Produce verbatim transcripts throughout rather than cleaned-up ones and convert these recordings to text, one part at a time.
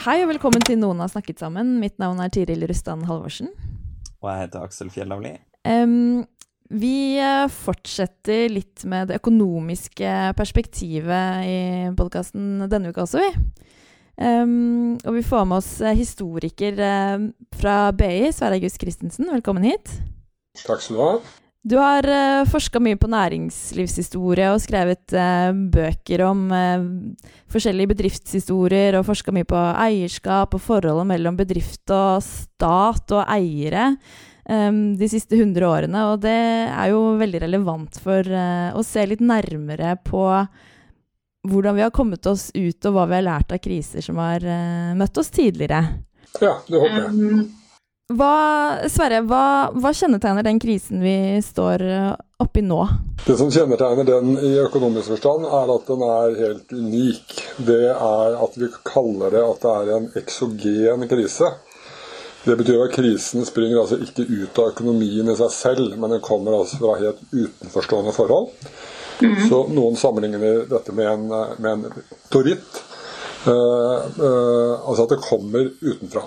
Hei og velkommen til Noen har snakket sammen. Mitt navn er Tiril Rustan Halvorsen. Og jeg heter Aksel Fjellavli. Um, vi fortsetter litt med det økonomiske perspektivet i podcasten denne uka også, vi. Um, og vi får med oss historiker uh, fra B I, Sverre August Christensen. Velkommen hit. Takk skal du ha. Du har uh, forsket mye på næringslivshistorie og skrevet uh, bøker om uh, forskjellige bedriftshistorier og forsket mye på eierskap og forholdet mellom bedrift og stat og eiere um, de siste hundre årene, og det er jo veldig relevant for uh, å se litt nærmere på hvordan vi har kommet oss ut og hva vi har lært av kriser som har uh, møtt oss tidligere. Ja, det håper jeg. Hva, Sverre, hva, hva kjennetegner den krisen vi står oppi nå? Det som kjennetegner den i økonomisk forstand er at den er helt unik. Det er at vi kaller det at det er en eksogen krise. Det betyr at krisen springer altså ikke ut av økonomien i seg selv, men den kommer altså fra helt utenforstående forhold. Mm-hmm. Så noen sammenligner dette med en, med en meteoritt, uh, uh, altså at det kommer utenfra.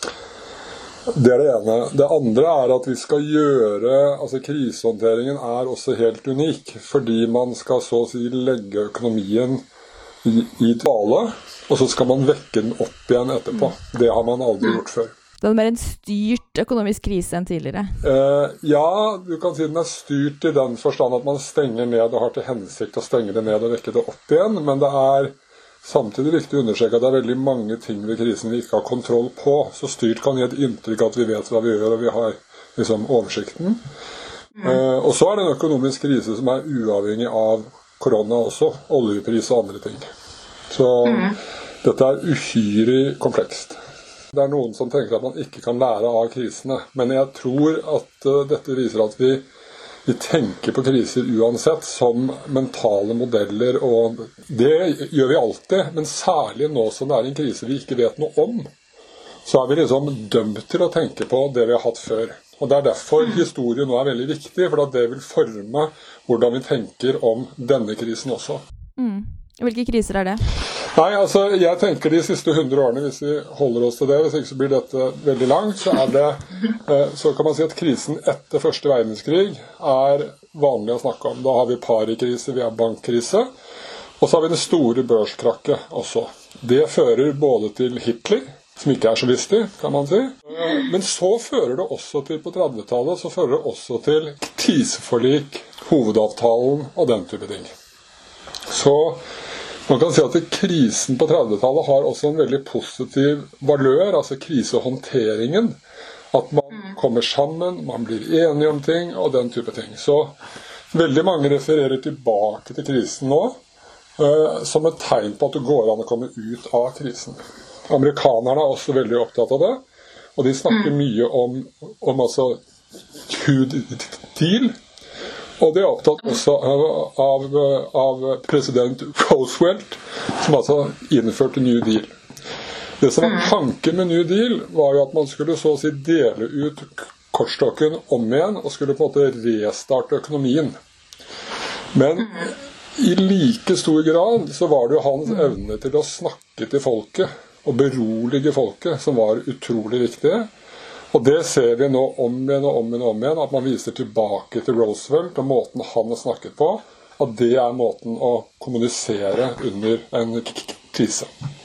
Det er det ene. Det andre er at vi skal gjøre, altså krisehåndteringen er også helt unik, fordi man skal så å si legge økonomien i, i dvale, og så skal man vekke den opp igjen etterpå. Det har man aldri gjort før. Det er mer en styrt økonomisk krise enn tidligere? Eh, ja, du kan si den er styrt i den forstand at man stenger ned og har til hensikt å stenge det ned og vekke det opp igjen, men det er samtidig viktig å understreke at det er veldig mange ting ved krisen vi ikke har kontroll på. Så styrt kan gi et inntrykk at vi vet hva vi gjør, og vi har liksom oversikten. Mm. Uh, og så er det en økonomisk krise som er uavhengig av korona også, oljepris og andre ting. Så mm. dette er uhyre komplekst. Det er noen som tenker at man ikke kan lære av krisene, men jeg tror at uh, dette viser at vi Vi tenker på kriser uansett som mentale modeller, og det gjør vi alltid, men særlig nå som det er en krise vi ikke vet noe om, så er vi liksom dømt til å tenke på det vi har hatt før. Og det er derfor historien nå er veldig viktig, for at det vil forme hvordan vi tenker om denne krisen også. Mm. Hvilke kriser er det? Nei, altså, jeg tenker de siste hundre årene, hvis vi holder oss til det, hvis ikke så blir dette veldig langt, så er det, så kan man si at krisen etter første verdenskrig er vanlig å snakke om. Da har vi parikrise, vi har bankkrise, og så har vi det store børskrakket også. Det fører både til Hitler, som ikke er så vistig, kan man si, men så fører det også til, på trettitallet, så fører det også til tiseforlik, hovedavtalen og den type ting. Så man kan si at krisen på trettitallet har også en veldig positiv valør, altså krisehåndteringen. At man kommer sammen, man blir enige om ting og den type ting. Så veldig mange refererer tilbake til krisen nå, uh, som et tegn på at det går an å komme ut av krisen. Amerikanerne er også veldig opptatt av det, og de snakker mye om, om altså New Deal. Og det er opptatt også av, av, av president Roosevelt, som altså innførte New Deal. Det som var tanken med New Deal var jo at man skulle så å si dele ut kortstokken om igjen, og skulle på en måte restarte økonomien. Men i like stor grad så var det jo hans evne til å snakke til folket, og berolige folket, som var utrolig viktige. Og det ser vi nå om igjen og om igjen og om igjen, at man viser tilbake til Roosevelt og måten han har snakket på, at det er måten å kommunisere under en krise.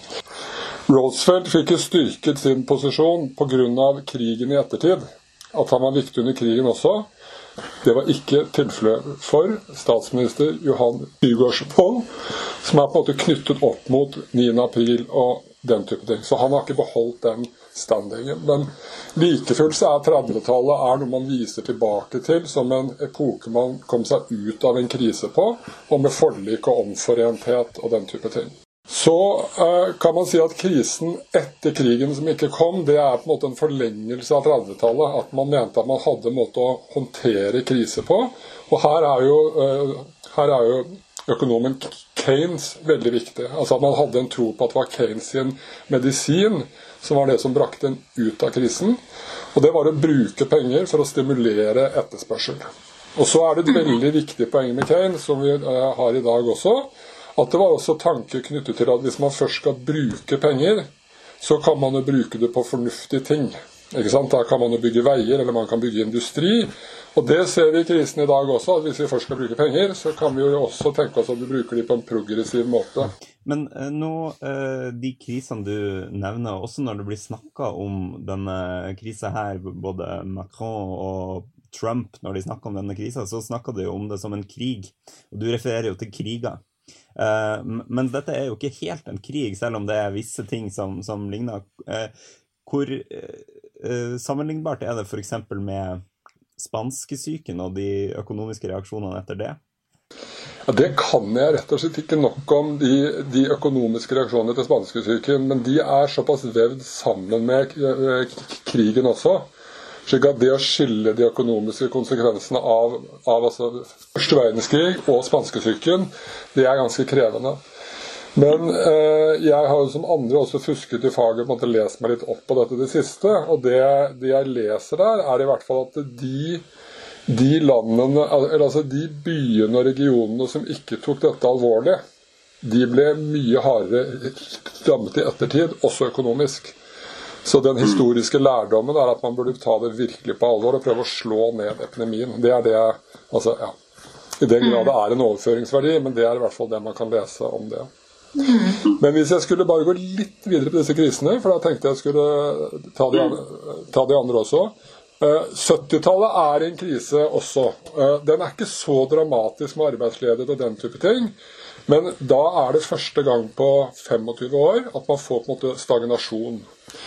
Roosevelt fikk styrket sin posisjon på grunn av krigen i ettertid. At han var viktig under krigen også, det var ikke tilfellet for statsminister Johan Nygaardsvold, som er på en måte knyttet opp mot niende april og den type ting. Så han har ikke beholdt den standingen. Men likefullt så er trettitallet er noe man viser tilbake til som en epoke man kom seg ut av en krise på, og med forlik og omforenthet og den type ting. Så uh, kan man si at krisen etter krigen som ikke kom, det er på en måte en forlengelse av trettitallet, at man mente at man hadde en måte å håndtere krise på. Og her er jo, uh, her er jo økonomen Keynes veldig viktig. Altså at man hadde en tro på at det var Keynes sin medisin som var det som brakte den ut av krisen. Og det var å bruke penger for å stimulere etterspørsel. Og så er det et veldig viktig poeng med Keynes, som vi uh, har i dag også, at det var også tanker knyttet til at hvis man først skal bruke penger, så kan man jo bruke det på fornuftige ting. Ikke sant? Da kan man jo bygge veier, eller man kan bygge industri. Og det ser vi i krisen i dag også, at hvis vi først skal bruke penger, så kan vi jo også tenke oss at vi bruker de på en progressiv måte. Men eh, nå, eh, de krisene du nevner, også når det blir snakket om denne krisen her, både Macron og Trump, når de snakker om denne krisen, så snakker de jo om det som en krig. Og du refererer jo til kriger. Eh, men dette er jo ikke helt en krig, selv om det er visse ting som, som ligner. Eh, hvor eh, sammenlignbart er det for eksempel med spanskesyken og de økonomiske reaksjonene etter det? Ja, det kan jeg rett og slett ikke nok om, de, de økonomiske reaksjonene til spanskesyken, men de er såpass vevd sammen med krigen også, slik at det å skille de økonomiske konsekvensene av, av altså, første verdenskrig og spanskesyken, det er ganske krevende. Men eh, jeg har jo som andre også fusket i faget, måtte lese meg litt opp på dette det siste, og det, det jeg leser der er i hvert fall at de, de landene, eller altså de byene og regionene som ikke tok dette alvorlig, de ble mye hardere rammet i ettertid, også økonomisk. Så den historiske lærdommen er at man burde ta det virkelig på alvor og prøve å slå ned epidemien. Det er det, altså ja, i den grad det er en overføringsverdi, men det er i hvert fall det man kan lese om det. Men hvis jeg skulle bare gå litt videre på disse krisene, for da tenkte jeg skulle ta de andre, ta de andre også. syttitallet er en krise også. Den er ikke så dramatisk med arbeidsledighet og den type ting, men da er det første gang på femogtyve år at man får på en måte stagnasjon.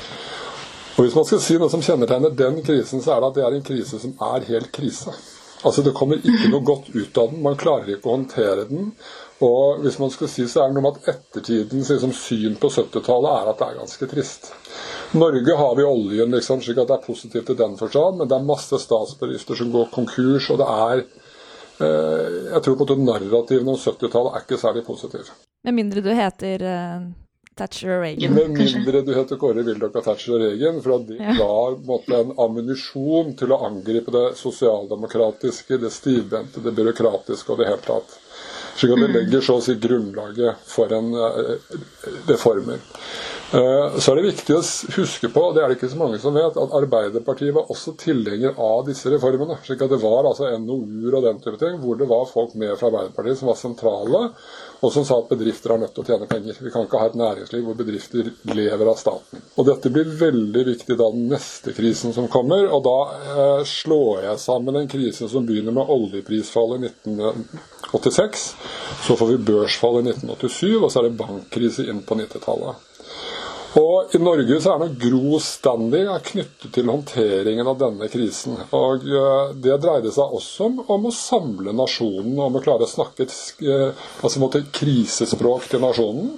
Og hvis man skal si noe som kjennetegner den krisen, så er det at det er en krise som er helt krise. Altså det kommer ikke noe godt ut av den, man klarer ikke å håndtere den. Og hvis man skal si, så er det noe med at ettertidens liksom, syn på syttitallet er at det er ganske trist. Norge har vi oljen, liksom, slik at det er positivt i den forstand, men det er masse statsbedrifter som går konkurs, og det er, eh, jeg tror på at narrativen om syttitallet er ikke særlig positiv. Med mindre du heter uh, Thatcher og Reagan, Med mindre du heter Kåre Willoch og Thatcher og Reagan, for at de ja. var måtte, en ammunisjon til å angripe det sosialdemokratiske, det stivbente, det byråkratiske og det hele tatt. Slik at det legger så å si grunnlaget for en uh, reformer. Uh, så er det viktig å huske på, det er det ikke så mange som vet, at Arbeiderpartiet var også tilhenger av disse reformene. Slik at det var altså N O U-er og den type ting, hvor det var folk med fra Arbeiderpartiet som var sentrale, og som sa at bedrifter er nødt til å tjene penger. Vi kan ikke ha et næringsliv hvor bedrifter lever av staten. Og dette blir veldig viktig da den neste krisen som kommer, og da uh, slår jeg sammen en krise som begynner med oljeprisfallet i nitten åttiseks, så får vi børsfall i nitten åttisyv, og så er det bankkrise inn på nittitallet. Og i Norge så er nok Gro standing knyttet til håndteringen av denne krisen. Og det dreide seg også om, om å samle nasjonen, om å klare å snakke et altså, måtte, krisespråk til nasjonen.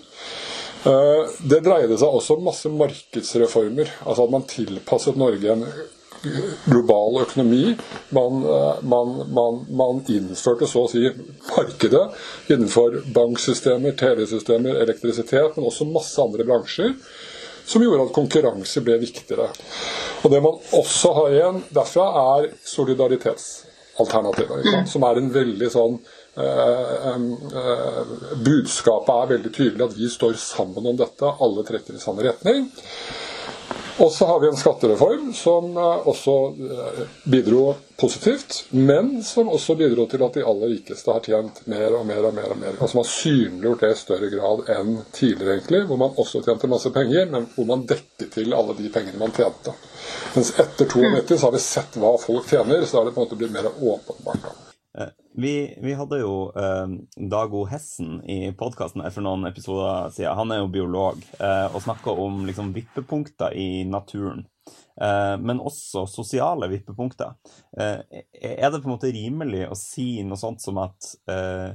Det dreide seg også om masse markedsreformer, altså at man tilpasset Norge en global økonomi. Man, man, man, man innførte så å si markedet innenfor banksystemer, telesystemer, elektrisitet, men også masse andre bransjer, som gjorde at konkurranse ble viktigere. Og det man også har igjen derfra er solidaritetsalternativet, ikke sant? Som er en veldig sånn eh, eh, budskapet er veldig tydelig at vi står sammen om dette, alle trekker i samme retning. Og så har vi en skattereform som også bidro positivt, men som også bidro til at de aller rikeste har tjent mer og mer og mer og mer. Og som har synliggjort det i større grad enn tidligere egentlig, hvor man også tjente masse penger, men hvor man dekket til alle de pengene man tjente. Mens etter nittito så har vi sett hva folk tjener, så har det på en måte blitt mer åpenbart. Vi, vi hadde jo eh, Dago Hessen i podcasten for noen episoder siden. Han er jo biolog eh, og snakker om liksom, vippepunkter i naturen, eh, men også sosiale vippepunkter. Eh, er det på en måte rimelig å si noe sånt som at eh,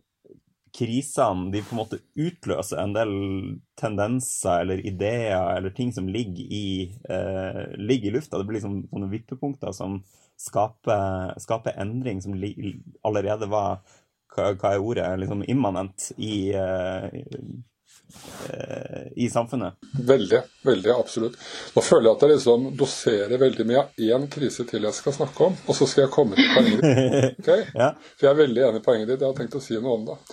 krisene de på en måte utløser en del tendenser eller ideer eller ting som ligger i, eh, ligger i lufta? Det blir liksom sånne vippepunkter som skaper, skaper endring som li, allerede var, hva, hva er ordet, liksom immanent i, uh, uh, i samfunnet. Veldig, veldig, absolutt. Nå føler jeg at jeg liksom doserer veldig mye av en krise til jeg skal snakke om, og så skal jeg komme til poenget ditt. Okay? Ja. For jeg er veldig enig i poenget ditt, jeg har tenkt å si noe om det.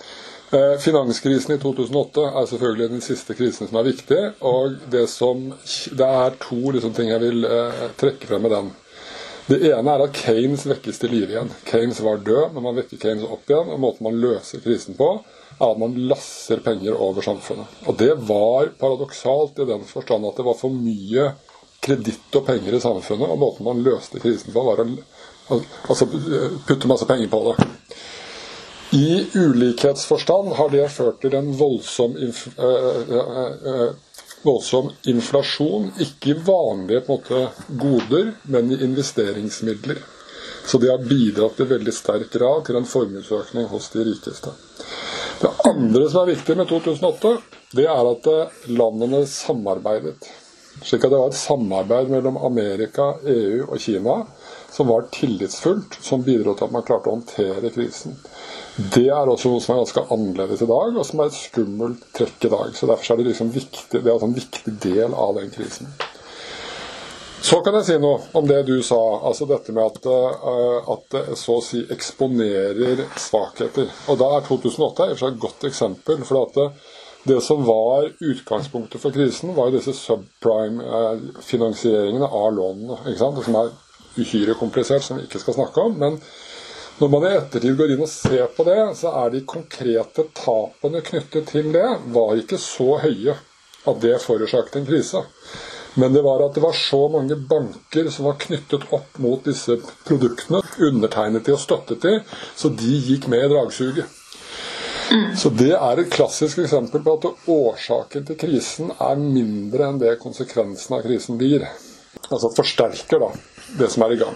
Finanskrisen i to tusen og åtte er selvfølgelig den siste krisen som er viktig, og det, som, det er to liksom, ting jeg vil eh, trekke frem med den. Det ene er at Keynes vekkes til liv igjen. Keynes var død, men man vekker Keynes opp igjen, og måten man løser krisen på er at man lasser penger over samfunnet. Og det var paradoksalt i den forstand at det var for mye kreditt og penger i samfunnet, og måten man løste krisen på var å altså, putte masse penger på det. I ulikhetsforstand har det ført til en voldsom, inf øh, øh, øh, voldsom inflasjon, ikke i vanlige på en måte, goder, men i investeringsmidler. Så det har bidratt i veldig sterk grad til en formuesøkning hos de rikeste. Det andre som er viktig med to tusen og åtte, det er at landene samarbeidet. Slik at det var et samarbeid mellom Amerika, E U og Kina som var tillitsfullt, som bidro til at man klarte å håndtere krisen. Det er også noe som er ganske annerledes i dag, og som er et skummelt trekk i dag. Så derfor er det liksom viktig, det er en viktig del av den krisen. Så kan jeg si noe om det du sa, altså dette med at, uh, at det så å si eksponerer svakheter. Og da er to tusen og åtte et godt eksempel, for at det, det som var utgangspunktet for krisen, var jo disse subprime-finansieringene av lånene, ikke sant? Det som er uhyre komplisert, som vi ikke skal snakke om, men når man i ettertid går inn og ser på det, så er de konkrete tapene knyttet til det, var ikke så høye at det forårsaket en krise. Men det var at det var så mange banker som var knyttet opp mot disse produktene, undertegnet de og støttet de, så de gikk med i dragsuget. Så det er et klassisk eksempel på at årsaken til krisen er mindre enn det konsekvensen av krisen blir. Altså forsterker da det som er i gang.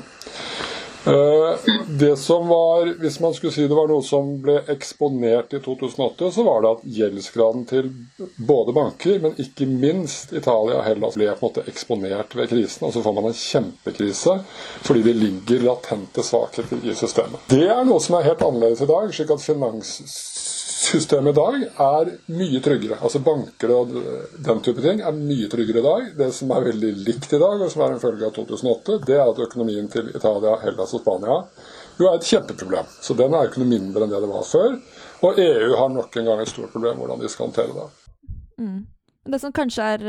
Det som var, hvis man skulle si det var noe som ble eksponert i to tusen og åtte, så var det at gjeldsgraden til både banker, men ikke minst Italia og Hellas ble på en måte eksponert ved krisen, og så får man en kjempekrise fordi det ligger latente svakheter i systemet. Det er noe som er helt annerledes i dag, slik at finanssystemet i dag er mye tryggere. Altså banker og den type ting er mye tryggere i dag. Det som er veldig likt i dag, og som er en følge av to tusen og åtte, det er at økonomien til Italia, Hellas og Spania jo er et kjempeproblem. Så den er ikke noe mindre enn det det var før. Og E U har nok en gang et stort problem hvordan de skal håndtere det. Mm. Det som kanskje er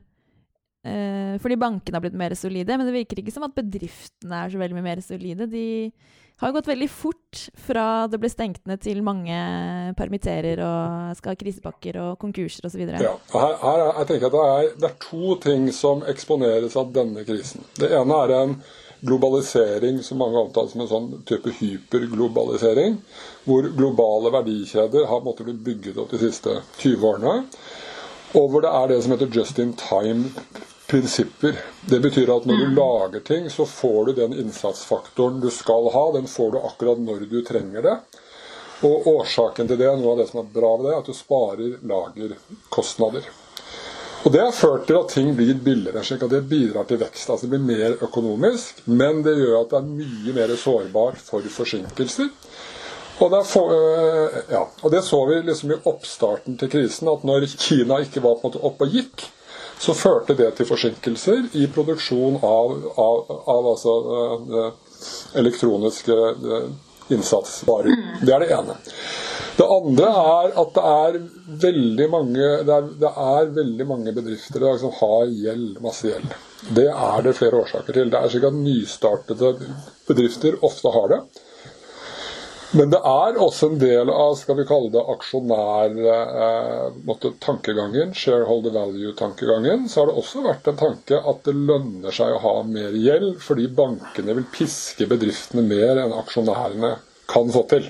eh, fordi bankene har blitt mer solide, men det virker ikke som at bedriftene er så veldig mye mer solide. De har gått veldig fort fra det ble stengt ned til mange permitterer og skal ha krisepakker og konkurser og så videre. Ja, her, her er, jeg tenker at det er, det er to ting som eksponeres av denne krisen. Det ene er en globalisering som mange omtaler som en sånn type hyperglobalisering, hvor globale verdikjeder har måttet bli bygget opp de siste tyve årene, og hvor det er det som heter just in time prinsipper. Det betyr at når du lager ting, så får du den innsatsfaktoren du skal ha, den får du akkurat når du trenger det. Og årsaken til det, noe av det som er bra ved det, er at du sparer lagerkostnader. Og det har ført til at ting blir billigere, slik at det bidrar til vekst. Altså det blir mer økonomisk, men det gjør at det er mye mer sårbar for forsinkelser. Og det, for, ja, og det så vi liksom i oppstarten til krisen, at når Kina ikke var på en måte opp og gikk, så førte det til forsinkelser i produksjon av, av, av altså, elektroniske innsatsvarer. Det er det ene. Det andre er at det er veldig mange, det er, det er veldig mange bedrifter der som har gjeld, masse gjeld. Det er det flere årsaker til. Det er slik at nystartede bedrifter ofte har det. Men det er også en del av, skal vi kalle det, aksjonær eh, tankegangen, shareholder value-tankegangen, så har det også vært en tanke at det lønner seg å ha mer gjeld, fordi bankene vil piske bedriftene mer enn aksjonærene kan få til.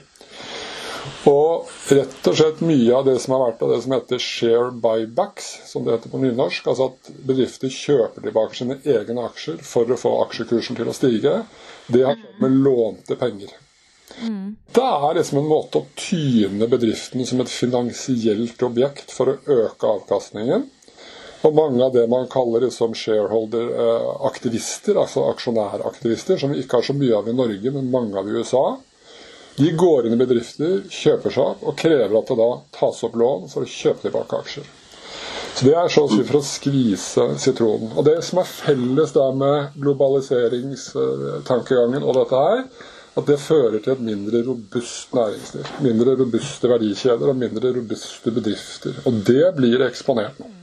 Og rett og slett mye av det som har vært av det som heter share buybacks, som det heter på nynorsk, altså at bedrifter kjøper tilbake sine egne aksjer for å få aksjekursen til å stige, det har skjedd med lånte penger. Mm. Det er liksom en måte å tyne bedriften som et finansielt objekt for å øke avkastningen. Og mange av det man kaller liksom shareholder-aktivister, altså aksjonæraktivister, som vi ikke har så mye av i Norge, men mange av i U S A, de går inn i bedrifter, kjøper seg opp og krever at det da tas opp lån for å kjøpe tilbake aksjer. Så det er så å si for å skvise sitronen. Og det som er felles der med globaliseringstankegangen og dette her, at det fører til et mindre robust næringsliv, mindre robuste verdikjeder og mindre robuste bedrifter. Og det blir eksponert nå.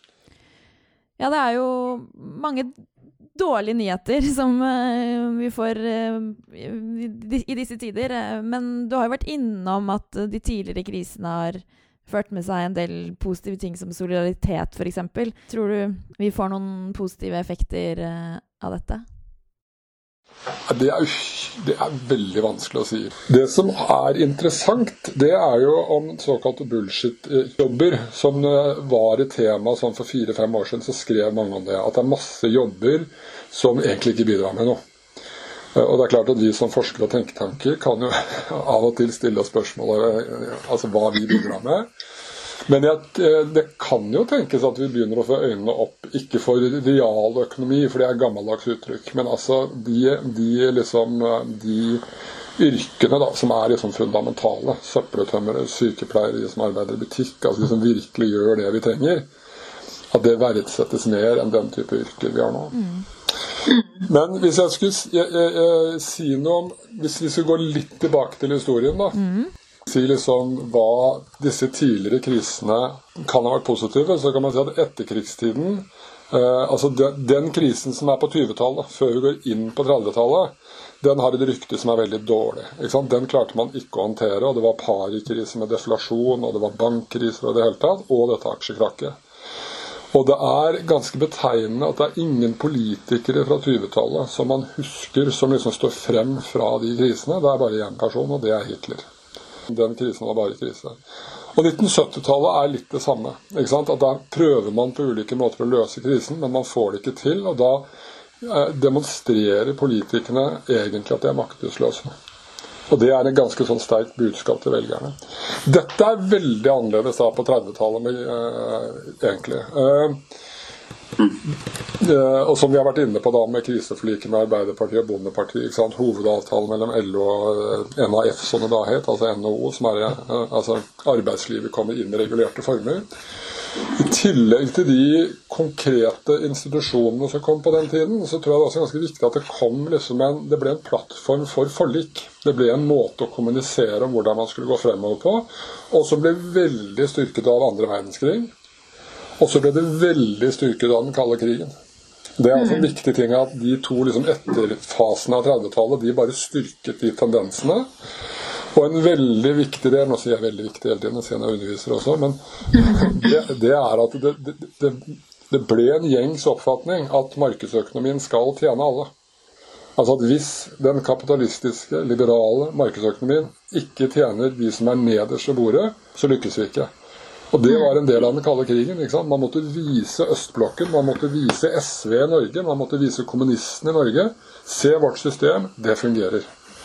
Ja, det er jo mange dårlige nyheter som uh, vi får uh, i, i disse tider. Men du har jo vært innom at de tidligere krisene har ført med seg en del positive ting som solidaritet, for eksempel. Tror du vi får noen positive effekter uh, av dette? Det er, det er veldig vanskelig å si. Det som er interessant, det er jo om såkalte bullshit-jobber, som var et tema sånn for fire-fem år siden, så skrev mange om det. At det er masse jobber som egentlig ikke bidrar med noe. Og det er klart at vi som forskere og tenketanker kan jo av og til stille oss spørsmål altså hva vi bidrar med. Men jeg, det kan jo tenkes at vi begynner å få øynene opp, ikke for realøkonomi, for det er gammeldags uttrykk, men altså de, de, liksom, de yrkene da, som er liksom fundamentale, søppeltømmere, sykepleiere, de som arbeider i butikk, altså de som virkelig gjør det vi trenger, at det verdsettes mer enn den type yrker vi har nå. Mm. Men hvis jeg skulle jeg, jeg, jeg, si noe om, hvis vi skulle gå litt tilbake til historien da, mm. si liksom hva disse tidligere krisene kan ha vært positive, så kan man si at etterkrigstiden, eh, altså den, den krisen som er på tjuetallet, før vi går inn på trettitallet, den har et rykte som er veldig dårlig. Ikke sant? Den klarte man ikke å håndtere, og det var parikrise med deflasjon, og det var bankkriser og det hele tatt, og dette aksjekrakket. Og det er ganske betegnende at det er ingen politikere fra tjuetallet som man husker som liksom står frem fra de krisene. Det er bare en person, og det er Hitler. Den krisen var bare krise. Og nitten syttitallet er litt det samme. Ikke sant? At da prøver man på ulike måter å løse krisen, men man får det ikke til, og da eh, demonstrerer politikerne egentlig at de er maktesløse. Og det er en ganske sånn sterkt budskap til velgerne. Dette er veldig annerledes da på trettitallet, eh, egentlig. Eh, og som vi har vært inne på da med kriseforliket med Arbeiderpartiet og Bondepartiet, ikke sant? Hovedavtalen mellom L O og N A F, som det da het, altså N H O, som er altså arbeidslivet kommer inn i regulerte former. I tillegg til de konkrete institusjonene som kom på den tiden, så tror jeg det også er ganske viktig at det kom liksom en, det ble en plattform for forlik. Det ble en måte å kommunisere om hvordan man skulle gå fremover på, og som ble veldig styrket av andre verdenskrig. Og så ble det veldig styrket av den kalde krigen. Det er altså en viktig ting at de to liksom etterfasene av trettitallet, de bare styrket de tendensene. Og en veldig viktig del, nå sier jeg veldig viktig hele tiden, siden jeg underviser også, men det, det er at det, det, det, det ble en gjengs oppfatning at markedsøkonomien skal tjene alle. Altså at hvis den kapitalistiske, liberale markedsøkonomien ikke tjener de som er nederst ved bordet, så lykkes vi ikke. Og det var en del av den kalde krigen. Ikke sant? Man måtte vise østblokken, man måtte vise S V i Norge, man måtte vise kommunistene i Norge. Se vårt system, det fungerer.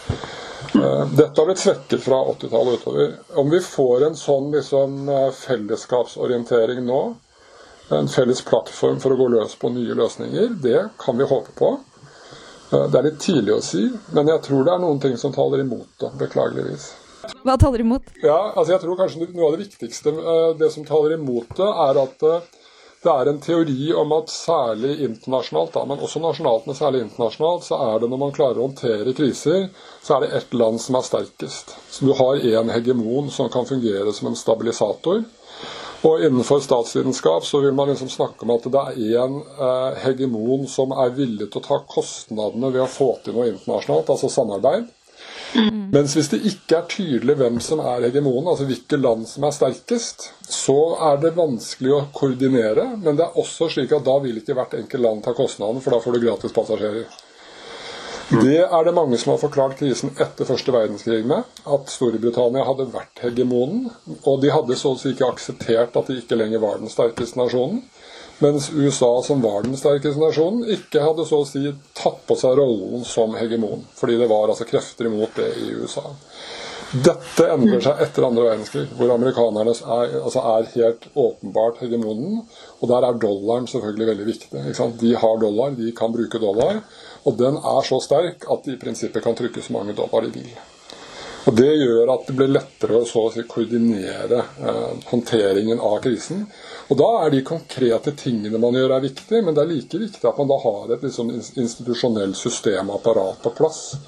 Dette har blitt svekket fra åttitallet utover. Om vi får en sånn liksom, fellesskapsorientering nå, en felles plattform for å gå løs på nye løsninger, det kan vi håpe på. Det er litt tidlig å si, men jeg tror det er noen ting som taler imot det, beklageligvis. Hva taler imot? Ja, altså jeg tror kanskje noe av det viktigste, det som taler imot det, er at det er en teori om at særlig internasjonalt, da, men også nasjonalt, men særlig internasjonalt, så er det når man klarer å håndtere kriser, så er det ett land som er sterkest. Så du har en hegemon som kan fungere som en stabilisator. Og innenfor statsvitenskap så vil man liksom snakke om at det er en eh, hegemon som er villig til å ta kostnadene ved å få til noe internasjonalt, altså samarbeid. Mm. Mens hvis det ikke er tydelig hvem som er hegemonen, altså hvilke land som er sterkest, så er det vanskelig å koordinere, men det er også slik at da vil ikke hvert enkelt land ta kostnaden, for da får du gratis passasjerer. Mm. Det er det mange som har forklart krisen etter første verdenskrig med, at Storbritannia hadde vært hegemonen, og de hadde så å si ikke akseptert at de ikke lenger var den sterkeste nasjonen. Mens U S A, som var den sterkeste nasjonen, ikke hadde så å si tatt på seg rollen som hegemon, fordi det var altså krefter imot det i U S A. Dette endrer seg etter andre verdenskrig, hvor amerikanerne er, altså er helt åpenbart hegemonen, og der er dollaren selvfølgelig veldig viktig. Ikke sant? De har dollar, de kan bruke dollar, og den er så sterk at de i prinsippet kan trykke så mange dollar de vil. Og det gjør at det blir lettere å så å si koordinere eh, håndteringen av krisen. Og da er de konkrete tingene man gjør er viktige, men det er like viktig at man da har et liksom, institusjonelt systemapparat på plass,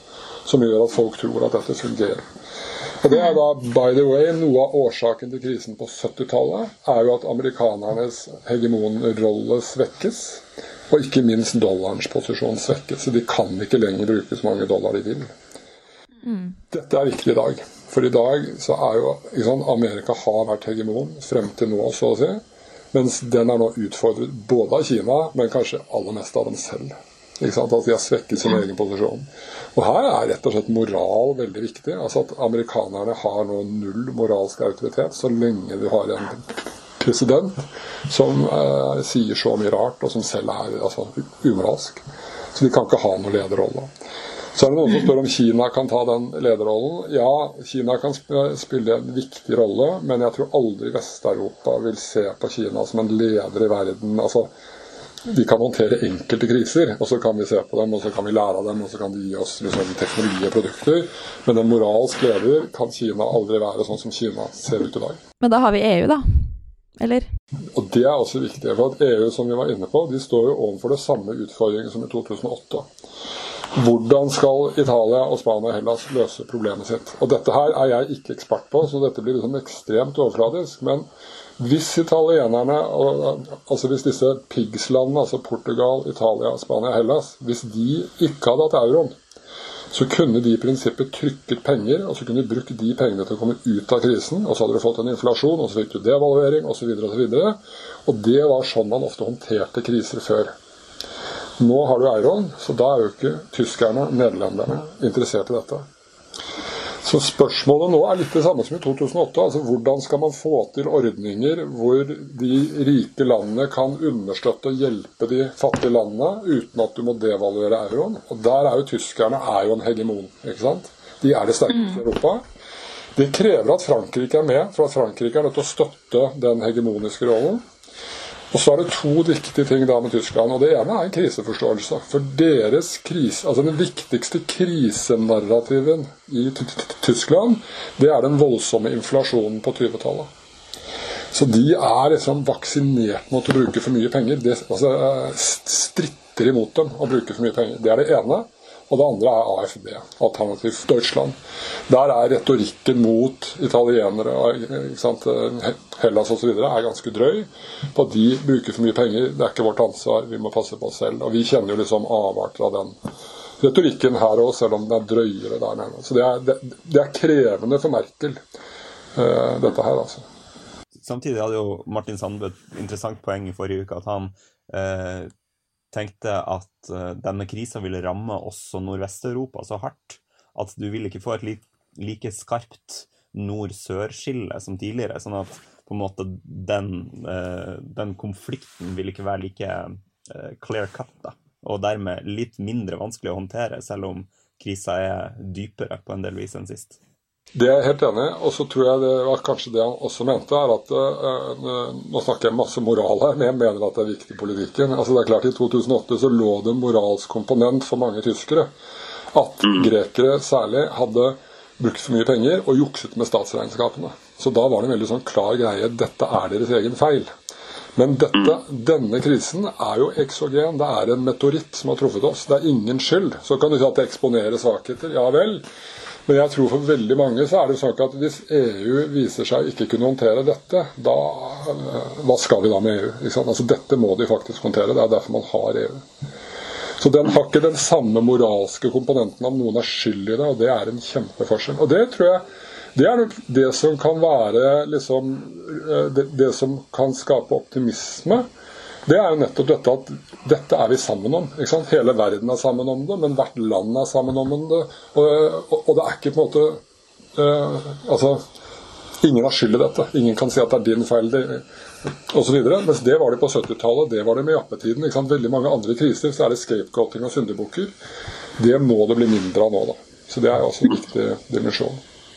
som gjør at folk tror at dette fungerer. Og det er da, by the way, noe av årsaken til krisen på syttitallet er jo at amerikanernes hegemonrolle svekkes, og ikke minst dollarens posisjon svekkes. Så de kan ikke lenger bruke så mange dollar de vil. Mm. Dette er viktig i dag. For i dag så er jo, ikke sant, Amerika har vært hegemon frem til nå, så å si. Mens den er nå utfordret både av Kina, men kanskje aller mest av dem selv. Ikke sant? At de har svekket sin egen posisjon. Og her er rett og slett moral veldig viktig. Altså at amerikanerne har nå null moralsk autoritet, så lenge du har en president som eh, sier så mye rart, og som selv er altså, umoralsk. Så de kan ikke ha noen lederrolle. Så er det noen som spør om Kina kan ta den lederrollen. Ja, Kina kan spille en viktig rolle, men jeg tror aldri Vest-Europa vil se på Kina som en leder i verden. Altså, vi kan håndtere enkelte kriser, og så kan vi se på dem, og så kan vi lære av dem, og så kan de gi oss liksom, teknologi og produkter. Men en moralsk leder kan Kina aldri være sånn som Kina ser ut i dag. Men da har vi E U da, eller? Og det er også viktig, for at E U, som vi var inne på, de står jo overfor det samme utfordringen som i to tusen og åtte. Hvordan skal Italia og Spania og Hellas løse problemet sitt? Og dette her er jeg ikke ekspert på, så dette blir liksom ekstremt overfladisk, men hvis italienerne, altså hvis disse pigslandene, altså Portugal, Italia, Spania og Hellas, hvis de ikke hadde hatt euroen, så kunne de i prinsippet trykket penger, og så kunne de brukt de pengene til å komme ut av krisen, og så hadde du fått en inflasjon, og så fikk du devaluering, og så videre og så videre. Og det var sånn man ofte håndterte kriser før. Nå har du euroen, så da er jo ikke tyskerne, nederlenderne, interessert i dette. Så spørsmålet nå er litt det samme som i to tusen og åtte, altså hvordan skal man få til ordninger hvor de rike landene kan understøtte og hjelpe de fattige landene uten at du må devaluere euroen. Og der er jo tyskerne er jo en hegemon, ikke sant? De er det sterkeste i Europa. Det krever at Frankrike er med, for at Frankrike er nødt til å støtte den hegemoniske rollen. Og så er det to viktige ting da med Tyskland, og det ene er en kriseforståelse. For deres krise, altså den viktigste krisenarrativen i Tyskland, det er den voldsomme inflasjonen på tjuetallet. Så de er liksom vaksinert mot å bruke for mye penger. Det altså, stritter imot dem å bruke for mye penger. Det er det ene. Og det andre er A F D, Alternativ Deutschland. Der er retorikken mot italienere, ikke sant, Hellas og så videre, er ganske drøy. På at de bruker for mye penger, det er ikke vårt ansvar, vi må passe på oss selv. Og vi kjenner jo liksom avarter av den retorikken her også, selv om den er drøyere der nede. Så det er, det, det er krevende for Merkel, uh, dette her altså. Samtidig hadde jo Martin Sandbø et interessant poeng i forrige uke, at han uh, tenkte at uh, denne krisen ville ramme også Nordvest-Europa så hardt, at du ville ikke få et li like skarpt nord-sør-skille som tidligere, sånn at på en måte den, uh, den konflikten ville ikke være like uh, clear-cut da, og dermed litt mindre vanskelig å håndtere, selv om krisen er dypere på en del vis enn sist. Det er jeg helt enig, og så tror jeg det var kanskje det han også mente, er at uh, nå snakker jeg masse moral her, men jeg mener at det er viktig i politikken. Altså det er klart, i to tusen og åtte så lå det en moralsk komponent for mange tyskere, at grekere særlig hadde brukt for mye penger og jukset med statsregnskapene. Så da var det en veldig sånn klar greie, dette er deres egen feil. Men dette, denne krisen er jo exogen, det er en meteoritt som har truffet oss, det er ingen skyld. Så kan du si at det eksponerer svakheter, ja vel. Men jeg tror for veldig mange så er det sånn at hvis E U viser seg ikke kunne håndtere dette, da, hva skal vi da med E U? Ikke sant? Altså dette må de faktisk håndtere, det er derfor man har E U. Så den har ikke den samme moralske komponenten om noen er skyld i det, og det er en kjempeforskjell. Og det tror jeg, det er nok det som kan være liksom, det, det som kan skape optimisme. Det er jo nettopp dette at dette er vi sammen om, ikke sant? Hele verden er sammen om det, men hvert land er sammen om det, og, og, og det er ikke på en måte, uh, altså, ingen har skyld i dette, ingen kan si at det er din feil, det, og så videre, mens det var det på syttitallet, det var det med jappetiden, ikke sant? Veldig mange andre kriser, så er det scapegoating og syndebukker, det må det bli mindre av nå da, så det er også en viktig dimensjon.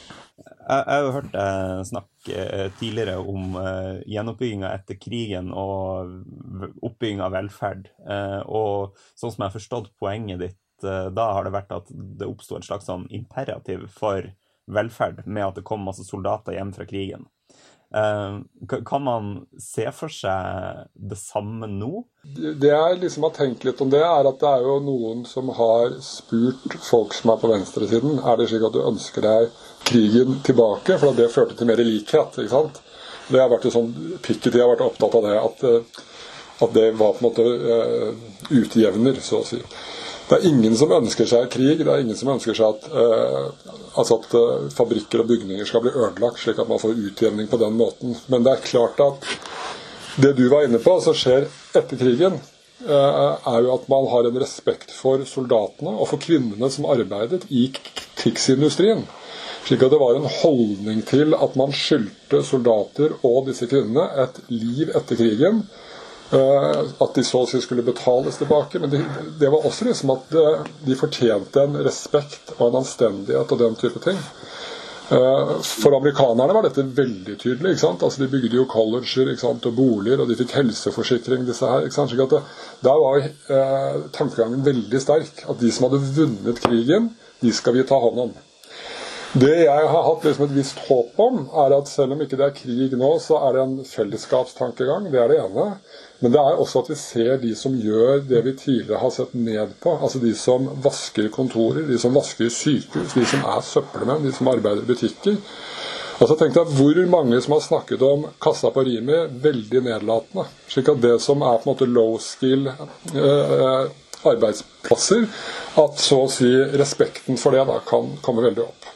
Jeg, jeg har jo hørt deg snakke tidligere om uh, gjenoppbygginga etter krigen og oppbygging av velferd. Uh, og sånn som jeg har forstått poenget ditt, uh, da har det vært at det oppstod et slags sånn imperativ for velferd med at det kom masse soldater hjem fra krigen. Uh, kan man se for seg det samme nå? Det jeg liksom har tenkt litt om det, er at det er jo noen som har spurt folk som er på venstresiden, er det slik at du ønsker deg krigen tilbake, for det førte til mer likhet, ikke sant? Det har vært sånn, Piketty har vært opptatt av det, at, at det var på en måte uh, utjevner, så å si. Det er ingen som ønsker seg krig, det er ingen som ønsker seg at, uh, altså at uh, fabrikker og bygninger skal bli ødelagt, slik at man får utjevning på den måten. Men det er klart at det du var inne på, som skjer etter krigen, uh, er jo at man har en respekt for soldatene og for kvinnene som arbeidet i krigsindustrien. Slik at det var en holdning til at man skyldte soldater og disse kvinnene et liv etter krigen, Uh, at de så å si skulle betales tilbake, men det, det var også liksom at de, de fortjente en respekt og en anstendighet og den type ting. Uh, for amerikanerne var dette veldig tydelig, ikke sant? Altså de bygde jo colleger, ikke sant? Og boliger, og de fikk helseforsikring, disse her, ikke sant? Slik at det, der var uh, tankegangen veldig sterk, at de som hadde vunnet krigen, de skal vi ta hånd om. Det jeg har hatt liksom et visst håp om, er at selv om ikke det er krig nå, så er det en fellesskapstankegang, det er det ene. Men det er også at vi ser de som gjør det vi tidligere har sett ned på, altså de som vasker kontorer, de som vasker sykehus, de som er søppelmenn, de som arbeider i butikker. Og så tenkte jeg hvor mange som har snakket om kassa på Rimi, veldig nedlatende. Slik at det som er på en måte low skill eh, arbeidsplasser, at så å si respekten for det da kan komme veldig opp.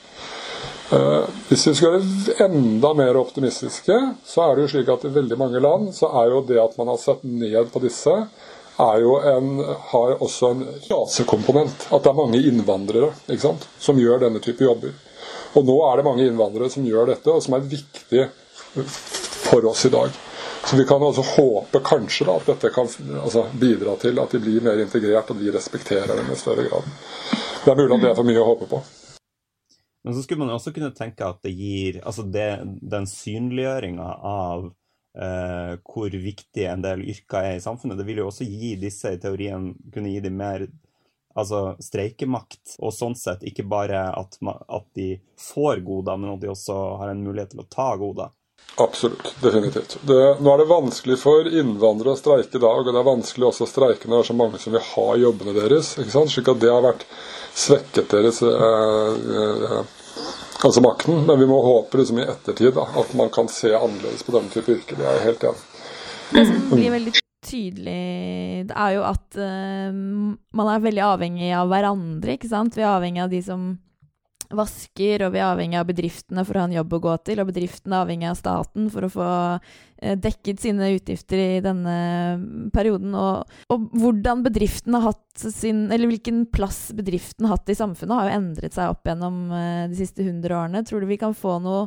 Uh, hvis vi skal være enda mer optimistiske, så er det jo slik at i veldig mange land så er jo det at man har sett ned på disse, er jo en, har også en rasekomponent. At det er mange innvandrere, ikke sant, som gjør denne type jobber. Og nå er det mange innvandrere som gjør dette, og som er viktig for oss i dag. Så vi kan også håpe kanskje da, at dette kan altså, bidra til at de blir mer integrert, og de respekterer dem i større grad. Det er mulig at det er for mye å håpe på. Men så skulle man også kunne tenke at det gir, altså det, den synliggjøringen av eh, hvor viktig en del yrker er i samfunnet, det vil jo også gi disse i teorien, kunne gi dem mer altså streikemakt, og sånn sett ikke bare at, man, at de får goder, men at de også har en mulighet til å ta goder. Absolutt, definitivt. Det, nå er det vanskelig for innvandrere å streike i dag, og det er vanskelig også å streike når det er så mange som vil ha jobbene deres, ikke sant? Slik at det har vært svekket deres eh, eh, altså makten, men vi må håpe liksom i ettertid da, at man kan se annerledes på denne type yrker. Det er jeg helt enig. Det som blir veldig tydelig, det er jo at uh, man er veldig avhengig av hverandre, ikke sant? Vi er avhengig av de som vasker, og vi er avhengig av bedriftene for å ha en jobb å gå til, og bedriftene er avhengig av staten for å få eh, dekket sine utgifter i denne perioden, og, og hvordan bedriften har hatt sin, eller hvilken plass bedriften har hatt i samfunnet, har jo endret seg opp gjennom eh, de siste hundre årene. Tror du vi kan få noe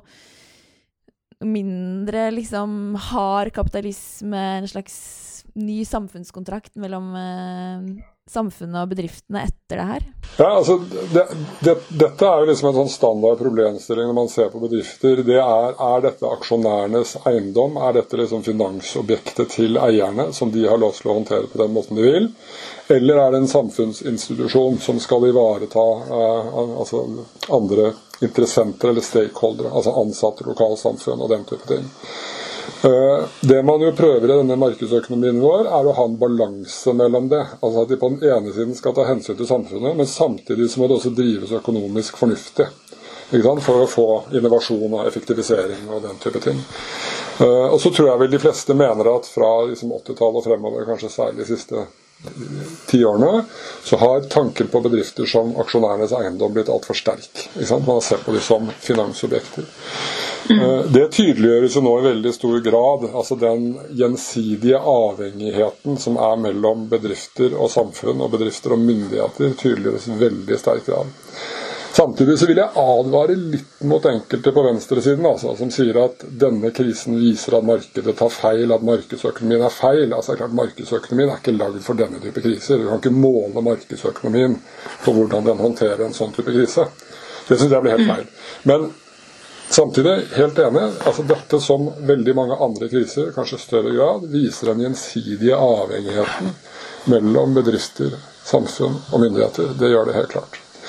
mindre liksom hard kapitalisme, en slags ny samfunnskontrakt mellom eh, samfunnet og bedriftene etter det her? Ja, altså, det, det, dette er jo liksom en sånn standard problemstilling når man ser på bedrifter. Det er, er dette aksjonærnes eiendom? Er dette liksom finansobjektet til eierne som de har lov til å håndtere på den måten de vil? Eller er det en samfunnsinstitusjon som skal ivareta eh, altså andre interessenter eller stakeholdere, altså ansatte, lokalsamfunn og den type ting? Uh, det man jo prøver i denne markedsøkonomien vår er å ha en balanse mellom det. Altså at de på den ene siden skal ta hensyn til samfunnet, men samtidig så må det også drives økonomisk fornuftig. Ikke sant? For å få innovasjon og effektivisering og den type ting. Uh, og så tror jeg vel de fleste mener at fra liksom åttitallet og fremover, kanskje særlig de siste ti årene, så har tanken på bedrifter som aksjonærenes eiendom blitt alt for sterk. Ikke sant? Man har sett på dem som finansobjekter. Det tydeliggjøres jo nå i veldig stor grad, altså den gjensidige avhengigheten som er mellom bedrifter og samfunn og bedrifter og myndigheter, tydeliggjøres i veldig sterk grad. Samtidig så vil jeg advare litt mot enkelte på venstresiden, altså, som sier at denne krisen viser at markedet tar feil, at markedsøkonomien er feil. Altså, klart, markedsøkonomien er ikke laget for denne type kriser. Du kan ikke måle markedsøkonomien på hvordan den håndterer en sånn type krise. Det synes jeg blir helt feil. Men samtidig, helt enig, altså dette som veldig mange andre kriser, kanskje i større grad, viser den gjensidige avhengigheten mellom bedrifter, samfunn og myndigheter. Det gjør det helt klart.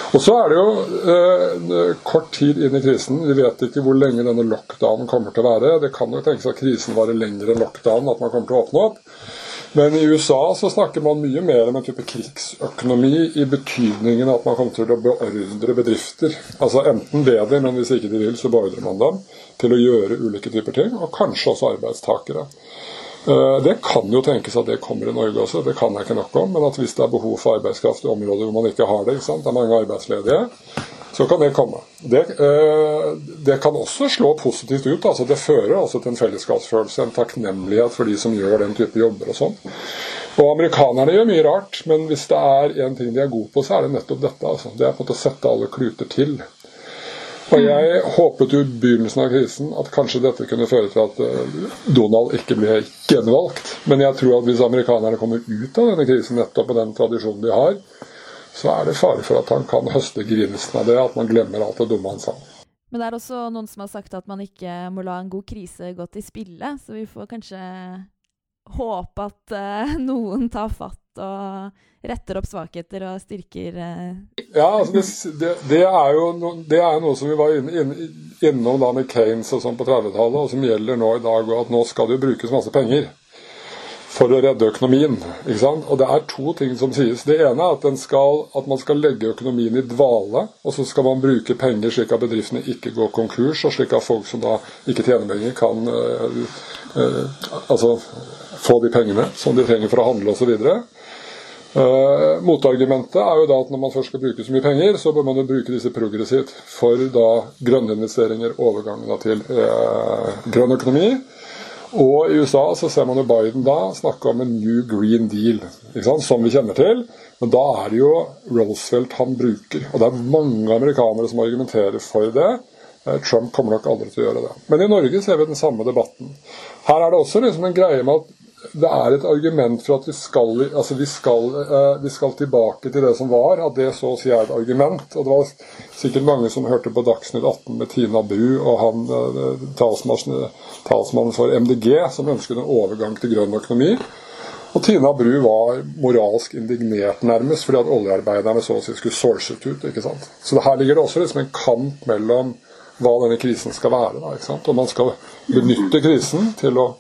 Og så er det jo eh, kort tid inn i krisen. Vi vet ikke hvor lenge denne lockdownen kommer til å være. Det kan jo tenkes at krisen varer lenger enn lockdown, at man kommer til å åpne opp. Men i U S A så snakker man mye mer om en type krigsøkonomi i betydningen at man kommer til å beordre bedrifter. Altså enten bedre, men hvis ikke de vil, så beordrer man dem til å gjøre ulike typer ting, og kanskje også arbeidstakere. Det kan jo tenkes at det kommer i Norge også, det kan jeg ikke nok om, men at hvis det er behov for arbeidskraft i områder hvor man ikke har det, ikke sant? Det er mange arbeidsledige, så kan det komme. Det, det kan også slå positivt ut, altså det fører altså til en fellesskapsfølelse, en takknemlighet for de som gjør den type jobber og sånn. Og amerikanerne gjør mye rart, men hvis det er en ting de er gode på, så er det nettopp dette, altså. Det er på en måte å sette alle kluter til. Og jeg håpet jo i begynnelsen av krisen at kanskje dette kunne føre til at Donald ikke ble gjenvalgt. Men jeg tror at hvis amerikanerne kommer ut av denne krisen nettopp på den tradisjonen de har, så er det fare for at han kan høste gevinsten av det, at man glemmer alt det dumme han sa. Men det er også noen som har sagt at man ikke må la en god krise gå til spille, så vi får kanskje håpe at uh, noen tar fatt og retter opp svakheter og styrker uh... Ja, altså det, det, det er jo no, det er noe som vi var inne, inne, innom da med Keynes og sånn på trettitallet, og som gjelder nå i dag, og at nå skal det jo brukes masse penger for å redde økonomien, ikke sant? Og det er to ting som sies. Det ene er at, den skal, at man skal legge økonomien i dvale, og så skal man bruke penger slik at bedriftene ikke går konkurs, og slik at folk som da ikke tjener penger kan uh, uh, altså få de pengene som de trenger for å handle og så videre. Uh, motargumentet er jo da at når man først skal bruke så mye penger, så bør man jo bruke disse progressivt for da grønne investeringer, overgangen til uh, grønn økonomi. Og i U S A så ser man jo Biden da snakke om en New Green Deal, ikke sant, som vi kjenner til. Men da er det jo Roosevelt han bruker, og det er mange amerikanere som argumenterer for det. Trump kommer nok aldri til å gjøre det. Men i Norge ser vi den samme debatten. Her er det også liksom en greie med at det er et argument for at vi skal, altså vi skal, uh, vi skal tilbake til det som var, at det så å si er et argument. Og det var sikkert mange som hørte på Dagsnytt atten med Tina Bru og han uh, talsmannen, talsmannen for M D G som ønsket en overgang til grønn økonomi. Og Tina Bru var moralsk indignert nærmest fordi at oljearbeiderne så å si skulle sourcet ut, ikke sant? Så her ligger det også liksom en kamp mellom hva denne krisen skal være, da, ikke sant? Og man skal benytte krisen til å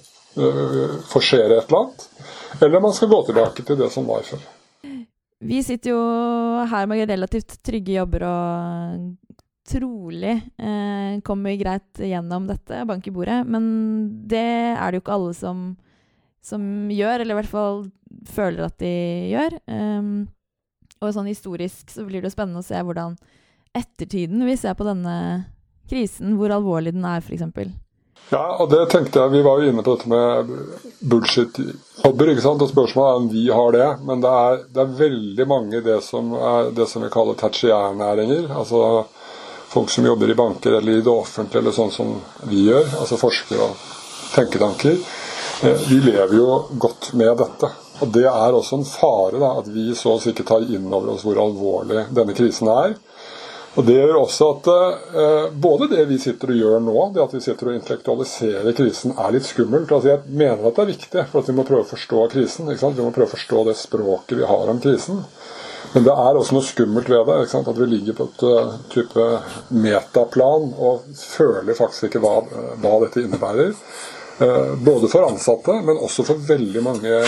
forsere et eller annet, eller man skal gå tilbake til det som var før. Vi sitter jo her med relativt trygge jobber og trolig eh, kommer greit gjennom dette, bank i bordet, men det er det jo ikke alle som, som gjør, eller i hvert fall føler at de gjør. Um, og sånn historisk så blir det spennende å se hvordan ettertiden vi ser på denne krisen, hvor alvorlig den er for eksempel. Ja, og det tenkte jeg, vi var jo inne på dette med bullshit-jobber, ikke sant? Og spørsmålet er om vi har det, men det er, det er veldig mange det som, er, det som vi kaller tertiærnæringer, altså folk som jobber i banker eller i det offentlige, eller sånn som vi gjør, altså forskere og tenketanker. Vi lever jo godt med dette, og det er også en fare da, at vi så sikkert tar inn over oss hvor alvorlig denne krisen er. Og det gjør også at eh, både det vi sitter og gjør nå, det at vi sitter og intellektualiserer krisen, er litt skummelt. Altså jeg mener at det er viktig, for at vi må prøve å forstå krisen, ikke sant? Vi må prøve å forstå det språket vi har om krisen. Men det er også noe skummelt ved det, ikke sant? At vi ligger på et uh, type metaplan og føler faktisk ikke hva, hva dette innebærer. Uh, både for ansatte, men også for veldig mange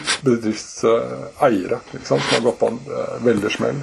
bedriftseiere, ikke sant? Som har gått på en uh, veldig smell.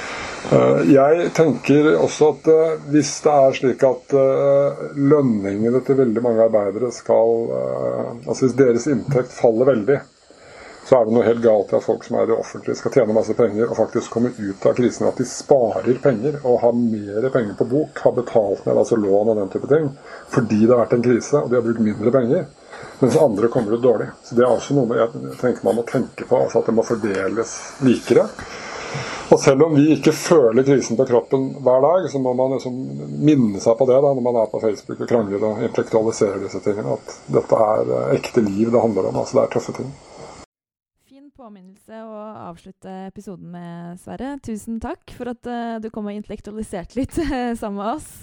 Jeg tenker også at uh, hvis det er slik at uh, lønningene til veldig mange arbeidere skal, uh, altså hvis deres inntekt faller veldig, så er det noe helt galt til at folk som er i det offentlige skal tjene masse penger og faktisk komme ut av krisen, at de sparer penger og har mer penger på bok, har betalt ned, altså lån og den type ting, fordi det har vært en krise og de har brukt mindre penger, mens andre kommer ut dårlig. Så det er også noe jeg tenker man må tenke på, altså at det må fordeles likere. Og selv om vi ikke føler krisen på kroppen hver dag, så må man liksom minne seg på det da, når man er på Facebook og krangler og intellektualiserer disse tingene, at dette er ekte liv det handler om, altså det er tøffe ting. Fin påminnelse å avslutte episoden med, Sverre. Tusen takk for at uh, du kom og intellektualiserte litt uh, sammen med oss.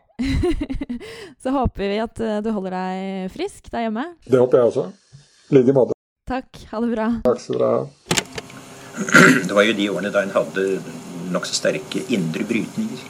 Så håper vi at uh, du holder deg frisk der hjemme. Det håper jeg også. Like måte. Takk, ha det bra. Takk skal du ha. Det var jo de årene da en hadde nokså sterke indre brytninger.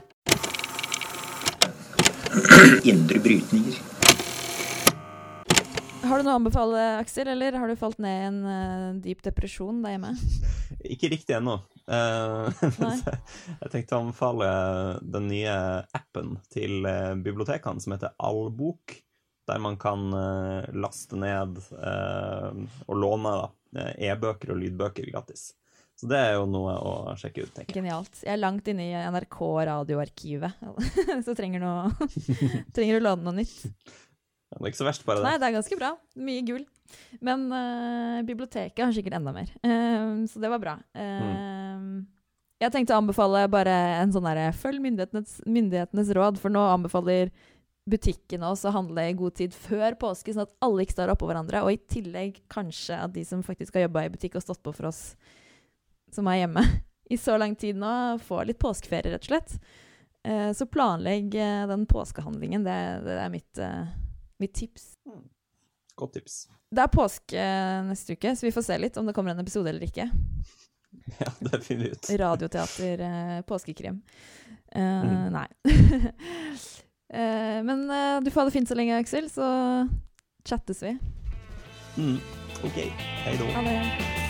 Indre brytninger. Har du noe å anbefale, Aksel, eller har du falt ned i en uh, dyp depresjon der hjemme? Ikke riktig ennå. Uh, jeg tenkte å anbefale den nye appen til uh, bibliotekene som heter Allbok, der man kan uh, laste ned uh, og låne da, e-bøker og lydbøker gratis. Så det er jo noe å sjekke ut, tenker jeg. Genialt. Jeg er langt inne i N R K radioarkivet, så trenger, noe, trenger du låne noe nytt. Det er ikke så verst bare det. Nei, det er ganske bra. Mye gull. Men uh, biblioteket har sikkert enda mer. Uh, så det var bra. Uh, mm. Jeg tenkte å anbefale bare en sånn der, følg myndighetenes, myndighetenes råd, for nå anbefaler butikken også å handle i god tid før påske, sånn at alle ikke står oppå hverandre, og i tillegg kanskje at de som faktisk har jobbet i butikk og stått på for oss, som er hjemme i så lang tid nå, får litt påskeferie, rett og slett. Uh, så planlegg uh, den påskehandlingen. Det, det er mitt... Uh, Mitt tips. Mm. Godt tips. Det er påske neste uke, så vi får se litt om det kommer en episode eller ikke. Ja, det finner vi ut. Radioteater, eh, påskekrim. Uh, mm. Nei. uh, men uh, du får ha det fint så lenge, Aksel, så chattes vi. Mm. Ok, hei da. Ha det.